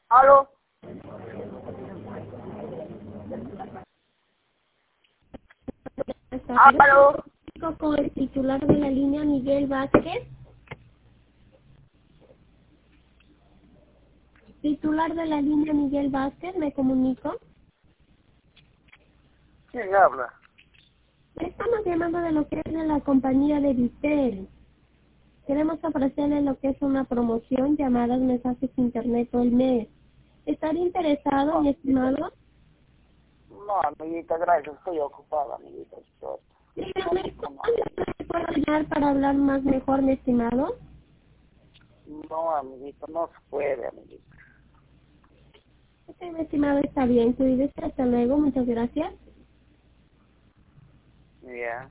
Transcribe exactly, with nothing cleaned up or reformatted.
¿Aló? ¿Aló? Con el titular de la línea, Miguel Vázquez. Titular de la línea, Miguel Vázquez, me comunico. ¿Quién habla? Estamos llamando de lo que es de la compañía de Vitel. Queremos ofrecerle lo que es una promoción, llamadas, mensajes internet todo el mes. ¿Estaría interesado, mi estimado? No, amiguita, gracias. Estoy ocupada, amiguita. Estoy... Dígame, ¿cuándo le puedo llamar para hablar más mejor, mi estimado? No, amiguita, no se puede, amiguita. Ok, mi estimado, está bien. Cuídese. Hasta luego. Muchas gracias. Ya.